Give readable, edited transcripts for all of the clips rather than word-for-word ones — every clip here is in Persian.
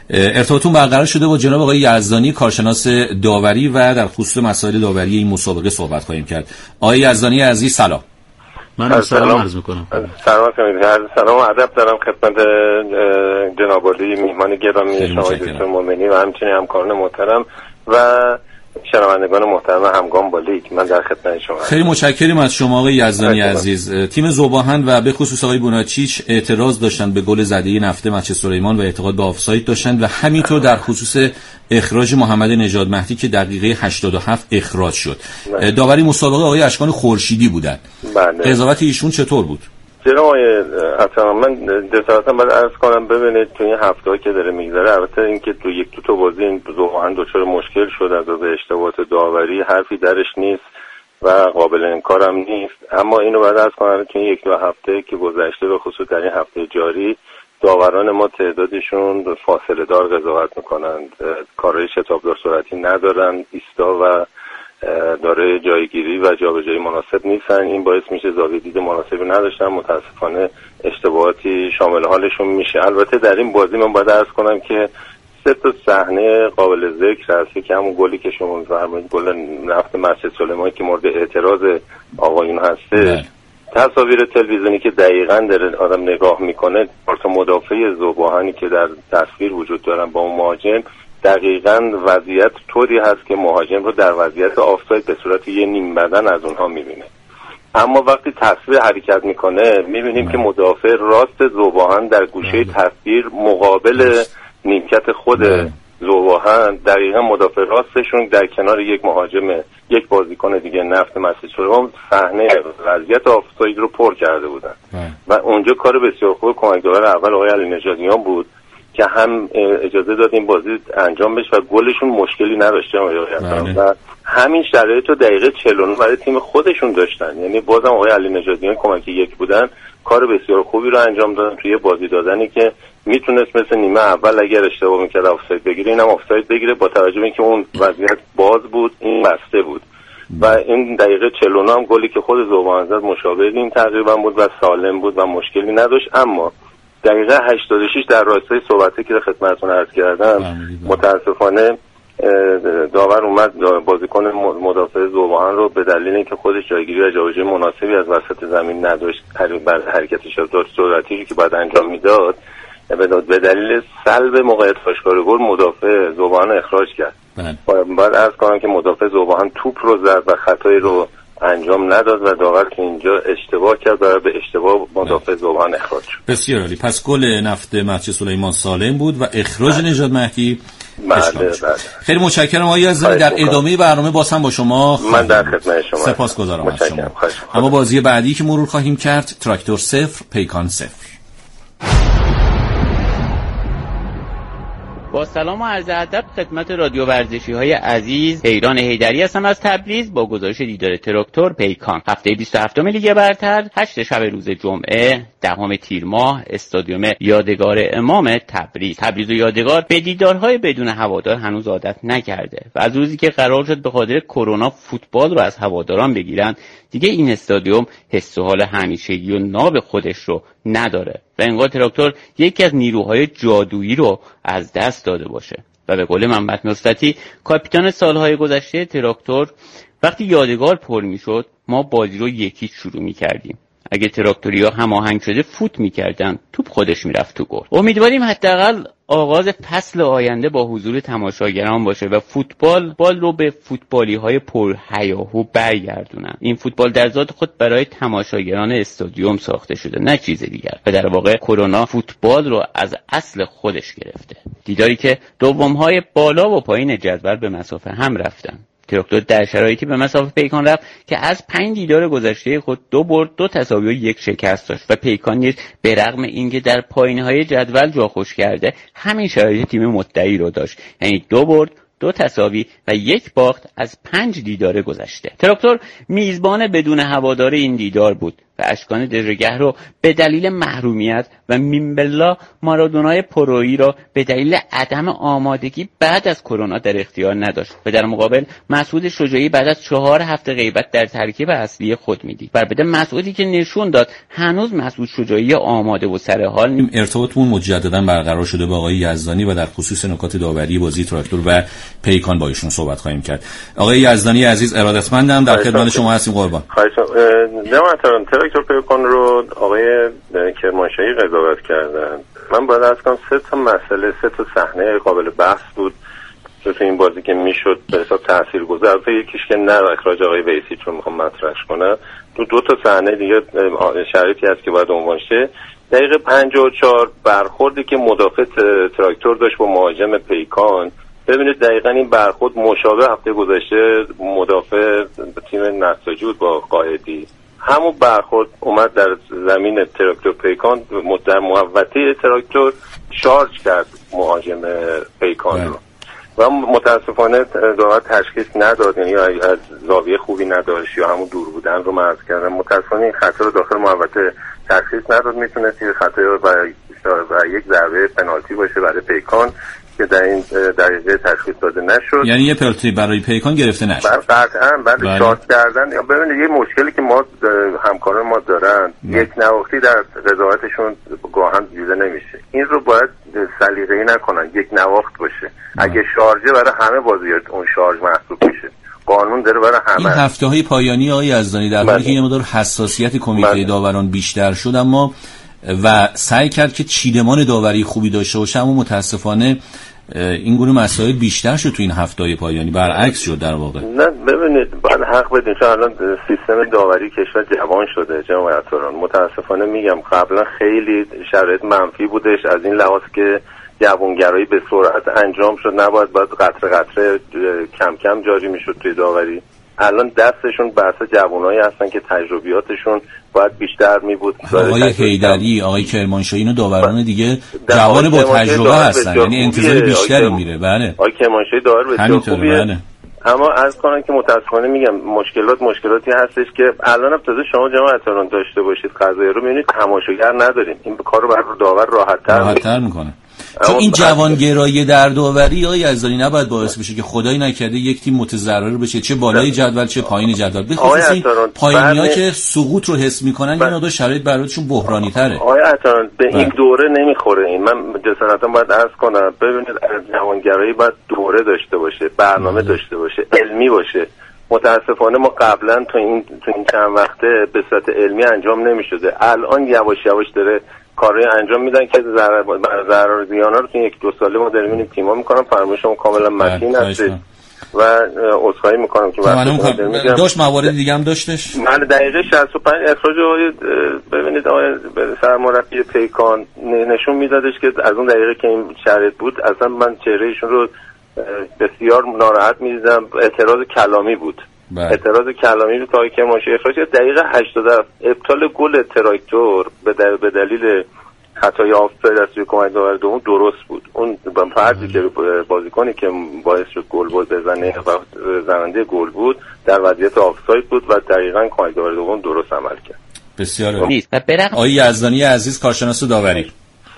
ارتباطتون برقرار شده با جناب آقای یزدانی کارشناس داوری و در خصوص مسائل داوری این مسابقه صحبت خواهیم کرد. آقای یزدانی عزیز سلام. من سلام عرض میکنم. سلام و ادب دارم خدمت جناب عالی میهمان گرامی شما دکتر مومنی و همچنین همکاران محترم و شنوندگان محترم همگام با لیگ. من در خدمت شما. خیلی متشکریم از شما آقای یزدانی عزیز. تیم ذوباهن و به خصوص آقای بوناچیچ اعتراض داشتن به گل زده نفته مهدی سلیمان و اعتقاد به آفساید داشتن و همینطور در خصوص اخراج محمد نژاد مهدی که دقیقه 87 اخراج شد. داوری مسابقه آقای اشکان خورشیدی بودن. بله. قضاوت ایشون چطور بود؟ جناب آقای حتما من جسارتا باید عرض کنم ببینید تو این هفته‌ها که داره میگذره، البته اینکه تو یک دو تا بازی این ذوباهن دچار مشکل شده از به اشتباهات داوری حرفی درش نیست و قابل انکارم نیست، اما اینو باید عرض کنم تو این یک دو هفته که گذشته به خصوص در این هفته جاری داوران ما تعدادشون فاصله دار قضاوت میکنند، کارهای شتابدار سرعتی ندارن، ایستا و داره جایگیری و جابجایی مناسب نیستن. این باعث میشه زاویه دید مناسبی نداشتن، متاسفانه اشتباهاتی شامل حالشون میشه. البته در این بازی من باید عرض کنم که 3 تا صحنه قابل ذکر هست که همون گلی که شما می‌فرمایید گل نفت مهدی سلیمانی که مورد اعتراض آقایون هسته، تصاویر تلویزیونی که دقیقاً داره آدم نگاه میکنه، پارت مدافع ذوباهنی که در تصویر وجود دارن با اون مهاجم، دقیقاً وضعیت طوری هست که مهاجم رو در وضعیت آفساید به صورت یه نیم بدن از اونها میبینه. اما وقتی تصویر حرکت میکنه میبینیم که مدافع راست ذوباهن در گوشه تصویر مقابل نیمکت خود ذوباهن، دقیقاً مدافع راستشون در کنار یک مهاجم، یک بازیکن دیگه نفت مهدی سلیمان صحنه وضعیت آفساید رو پر کرده بودن و اونجا کار بسیار خوب کمک داور اول آقای علی نژادیان بود که هم اجازه داد این بازی انجام بشه و گلشون مشکلی نداشته و همین شرایط رو دقیقه 49 برای تیم خودشون داشتن. یعنی بازم آقای علی نژادیان کمک یک بودن، کار بسیار خوبی رو انجام دادن توی بازی دادنی که میتونست مثل نیمه اول اگر اشتباه میکرد آفساید بگیره، اینم آفساید بگیره با توجه به اینکه اون وضعیت باز بود، این بسته بود و این دقیقه 49 هم گلی که خود ذوباهن زد مشابه این تقریبا بود و سالم بود و مشکلی نداشت. اما دقیقه 86 در راستای صحبتی که خدمتتون عرض کردم متاسفانه داور اومد بازیکن مدافع ذوباهن رو به دلیل اینکه خودش جایگیری و جابجایی مناسبی از وسط زمین نداشت، بر حرکتش داشت سرعتی که باید انجام میداد، به دلیل سلب موقعیت آشکار گل مدافع ذوباهن اخراج کرد. باید عرض کنم که مدافع ذوباهن توپ رو زد و خطایی رو انجام نداد و داور که اینجا اشتباه کرد و به اشتباه مدافع ذوباهن اخراج شد. بسیار عالی. پس گل نفت مهدی سلیمان سالم بود و اخراج نژاد مهدی. بله. خیلی متشکرم آقای یزدانی. در ادامه برنامه باز هم با شما من در خدمت شما سپاسگزارم از شما. اما بازی بعدی که مرور خواهیم کرد تراکتور 0 پیکان 0. با سلام و عرض ادب خدمت رادیو ورزشی های عزیز، ایران حیدری هستم از تبریز با گزارش دیدار تراکتور پیکان. هفته 27 لیگ برتر 8 شب روز جمعه 10 تیر ماه استادیوم یادگار امام تبریز و یادگار به دیدارهای بدون هوادار هنوز عادت نکرده و از روزی که قرار شد به خاطر کرونا فوتبال رو از هواداران بگیرن دیگه این استادیوم حس و حال همیشگی و ناب خودش رو نداره و انگار تراکتور یکی از نیروهای جادویی رو از دست داده باشه. و به قول محمد نصرتی کاپیتان سالهای گذشته تراکتور، وقتی یادگار پر میشد ما بازی رو یکی شروع میکردیم. اگه تراکتوریا هماهنگ شده فوت میکردن، توپ خودش میرفت تو گل. امیدواریم حداقل آغاز فصل آینده با حضور تماشاگران باشه و فوتبال رو به فوتبالی‌های پرهیاهو برگردونن. این فوتبال در ذات خود برای تماشاگران استادیوم ساخته شده، نه چیز دیگر. و در واقع کرونا فوتبال رو از اصل خودش گرفته. دیداری که دوم‌های بالا و پایین جدول به مسافه هم رفتن. تراکتور در شرایطی به مسافه پیکان رفت که از 5 دیدار گذشته خود 2 برد، 2 تساوی و 1 شکست داشت و پیکان نیز به رغم اینکه در پایین‌های جدول جا خوش کرده همین شرایط تیم مدعی رو داشت، یعنی 2 برد، 2 تساوی و 1 باخت از 5 دیدار گذشته. تراکتور میزبان بدون هوادار این دیدار بود و اشکان دژگه رو به دلیل محرومیت و مینبلا مارادونای پرویی رو به دلیل عدم آمادگی بعد از کرونا در اختیار نداشت و در مقابل مسعود شجاعی بعد از 4 هفته غیبت در ترکیب اصلی خود میدید. بر بده مسعودی که نشون داد هنوز مسعود شجاعی آماده و سر حال. ارتباطمون مجددا برقرار شده با آقای یزدانی و در خصوص نکات داوری بازی تراکتور و پیکان با ایشون صحبت خواهیم کرد. آقای یزدانی عزیز ارادتمندم، در خدمت شما هستیم قربان. جناب تراکتور پیکان رو آقای کرمانشاهی قضاوت کردن. من باید از کنم 3 تا صحنه قابل بحث بود تو این بازی که میشد به حساب تاثیرگذار. یکیش که نه اخراج آقای ویسی چون میخوام مطرحش کنم، 2 تا صحنه دیگه شرایطی هست که باید عنوان شه. دقیقه 54 برخوردی که مدافع تراکتور داشت با مهاجم پیکان، ببینید دقیقاً این برخورد مشابه هفته گذشته مدافع تیم نساجی با قائدی. همون برخورد اومد در زمین تراکتور پیکان، در محوطه تراکتور شارژ کرد مهاجم پیکان رو و متاسفانه داور تشخیص نداد، یعنی از زاویه خوبی نداشت یا همون دور بودن رو مرز کردن. متاسفانه این خطا رو داخل محوطه تشخیص نداد. میتونست این خطا و یک ضربه پنالتی باشه برای پیکان که در این دقیقه تشخیص داده نشد. یعنی یه پنالتی برای پیکان گرفته نشد. قطعاً بعد شارژ کردن. ببینید یه مشکلی که ما همکاران ما دارن، یک نواختی در قضاوتشون گاهن دیده نمیشه. این رو باید سلیقه‌ای نکنن، یک نواخت باشه. اگه شارژه برای همه بازیات اون شارژ محسوب میشه. قانون داره برای همه. این هفته‌های پایانی آقای یزدانی در حالی که یه مقدار حساسیت کمیته داوران بیشتر شد اما و سعی کرد که چیدمان داوری خوبی داشته باشه، اما متاسفانه این گونه مسائل بیشتر شد تو این هفته‌های پایانی، برعکس شد در واقع. نه ببینید باید حق بدین چون الان سیستم داوری کشور جوان شده جناب عطاران. متاسفانه میگم قبلا خیلی شرایط منفی بودش از این لحاظ که جوانگرایی به سرعت انجام شد، نباید قطره قطره کم کم جاری میشد توی داوری. الان دستشون بحث جوانایی هستن که تجربیاتشون باید بیشتر می بود. آقای حیدری، آقای کرمانشاهی، اینو داوران دیگه جوان با تجربه هستن، یعنی انتظار بیشتری میره. بله آقای کرمانشاهی داور بسیار خوبیه. بله. اما از کنم که متاسفانه میگم مشکلاتی هستش که الان هم تازه شما جماعت اتران داشته باشید قضایی رو میبینید تماشاگر نداریم. این کارو برای داور راحت‌تر میکنه. چون این جوانگرایی در داوری آقای یزدانی نباید باعث بشه که خدای نکرده یک تیم متضرر بشه، چه بالای جدول چه پایین جدول. به خصوص این پایینی‌ها که سقوط رو حس میکنن یه مقدار شرایط براشون بحرانی تره. آقای عطاران به این دوره نمیخوره. این من جسارتا باید عرض کنم، ببینید جوانگرایی باید دوره داشته باشه، برنامه داشته باشه، علمی باشه. متاسفانه ما قبلا تو این چند وقته به صورت علمی انجام نمیشده. الان یواش یواش داره کارهای انجام میدن که ضرر زیانا رو تو 1-2 ساله ما داریم این تیم‌ها میکنن. فرمایشم کاملا متین هست و عذرخواهی میکنم که داشت موارد دیگه هم داشتش. من دقیقه 65 اخراج ببینید آقای سرمربی پیکان نشون میدادش که از اون دقیقه که این شرط بود اصلا من چهرهشون رو بسیار ناراحت می‌دیدم. اعتراض کلامی بود. اعتراض کلامی رو تا که ماشه اخراج دقیقه 87 ابطال گل تراکتور به دلیل خطای آفساید از سوی کمک داور دوم درست بود. اون فردی که بازیکنی که باعث شد گل بزنه و زننده گل بود در وضعیت آفساید بود و دقیقاً کمک داور دوم درست عمل کرد. بسیار عالی. آقای یزدانی عزیز کارشناس داوری،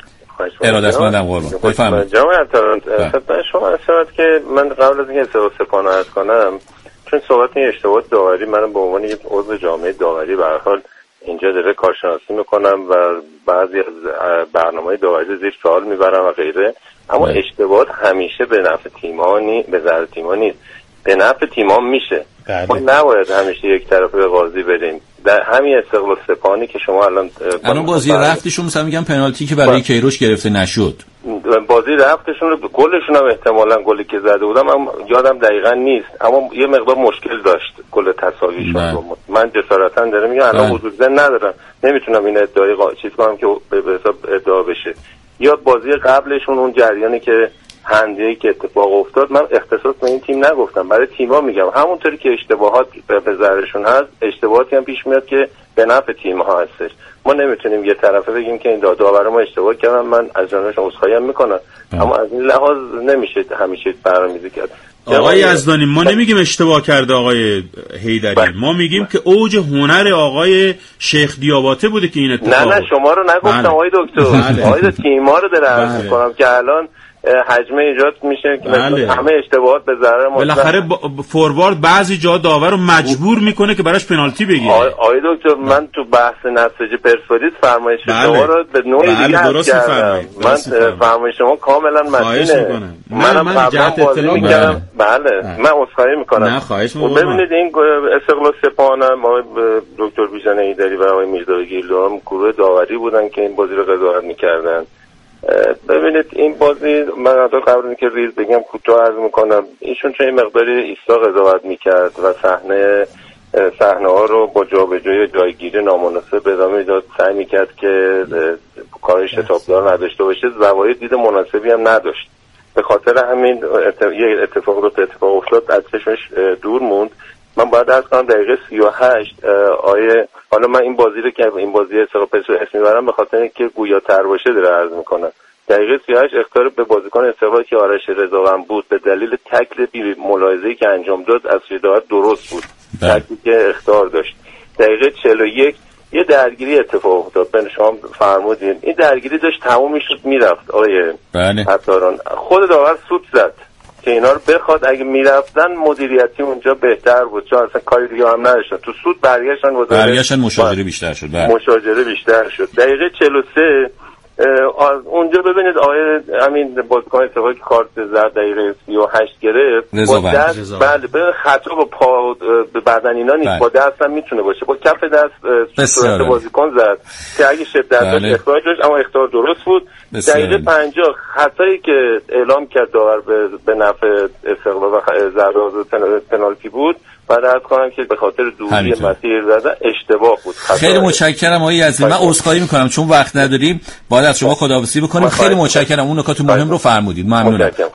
ارادتمندم قربان. بفرمایید. جناب عطاران شما اشارت که من قبل از اینکه سپانه عرض کنم، چون صحبت این اشتباهات داوری من به عنوان یک عضو جامعه داوری به هر حال اینجا داره کارشناسی میکنم و بعضی از برنامه‌های داوری زیر سوال میبرم و غیره، اما اشتباهات همیشه به نفع تیم‌ها به ضرر تیم‌ها نیست، به نفع تیم‌ها میشه. ما نباید همیشه یک طرفه به قاضی بریم. در همین استقلال سپاهانی که شما الان بازی رفتشون مثلا میگم پنالتی که برای کیروش گرفته نشد، بازی رفتشون رو گلشون هم احتمالاً گلی که زده بودم یادم دقیقاً نیست، اما یه مقدار مشکل داشت گل تساویشون. من جسارتاً دارم میگم الان حضور ذهن ندارم، نمیتونم این ادعای چیز کنم که به حساب ادعا بشه. یا بازی قبلشون اون جریانی که هندیه‌ای که اتفاق افتاد، من اختصاص به این تیم نگفتم، برای تیم‌ها میگم. همونطوری که اشتباهات به ضررشون هست، اشتباهاتی هم پیش میاد که به نفع تیم‌ها هستش. ما نمیتونیم یه طرفه بگیم که این داور ما اشتباه کردن، من از جانبشون عذرخواهی میکنم، اما از این لحاظ نمیشه همیشه برنامه‌ریزی کرد. آقای یزدانی ما نمیگیم اشتباه کرده آقای حیدری، ما میگیم که اوج هنر آقای شیخ دیاباته بوده که این اتفاق. نه شما رو نگفتم آقای دکتر. آقای دکتر تیم‌ها رو داره عرض می‌کنم که الان حجمه ایجاد میشه که همه اشتباهات به ضرر ما. بالاخره فوروارد بعضی جا داور رو مجبور میکنه که براش پنالتی بگیره. آقای دکتر من تو بحث نساجی پرسپولیس فرمایش شما رو به نوعی دیگه درست کردم. من فرمایش شما کاملا متینه. من جهت اطلاع میگم. بله من عذرخواهی میکنم. نه خواهش میکنم. ببینید این استقلال سپاهان ما دکتر بیژن حیدری و آقای میرداگیلو هم گروه داوری بودن که این بازی رو قضاوت میکردن. ببینید این بازی من قبل از اینکه ریز بگم کوتاه عرض میکنم، ایشون چون این مقداری ایستا قضاوت میکرد و صحنه ها رو با جابجایی جایگیری نامناسب ادامه داد، سعی میکرد که کارش شتابدار نداشته باشه، زوایای دید مناسبی هم نداشت. به خاطر همین یه اتفاق افتاد از چشمش دور موند. من باید عرض کنم دقیقه 38 حالا من این بازی رو که این بازی استقلال اسم میبرم به خاطر اینکه گویاتر باشه داره عرض میکنم. دقیقه 38 اخطار به بازیکن استقلال که آرش رضاوند بود به دلیل تکل بی ملاحظه‌ای که انجام داد از هدایت درست بود. تکلی که اخطار داشت. دقیقه 41 یه درگیری اتفاق افتاد. بین شما فرمودین این درگیری داشت تموم میشد میرفت آقای عطاران. خود داور سوت زد که اینا رو بخواد، اگه میرفتن مدیریتی اونجا بهتر بود چون اصلا کاری دیگه هم نداشتن. تو سود برگشتن مشاجره بیشتر شد. مشاجره بیشتر شد. دقیقه 43 اونجا ببینید آقای همین بازیکن اتفاقی که کارت زرد دقیقه 38 گرفت با دست، بله به خطا با پا به بدن اینا نیست، با دست هم میتونه باشه، با کف دست صورت بازیکن زد که اگه شدت داشت اخراج داشت، اما اخطار درست بود. دقیقه 50 خطایی که اعلام کرد داور به نفع استقلال و ضربه پنالتی بود. بعد از کنم که به خاطر دوری مسیر زدن اشتباه بود. خیلی متشکرم آقای یزدانی. من عذرخواهی میکنم چون وقت نداریم، باید از شما خداحافظی بکنیم. خیلی متشکرم، اون نکات مهم رو فرمودید. ممنونم.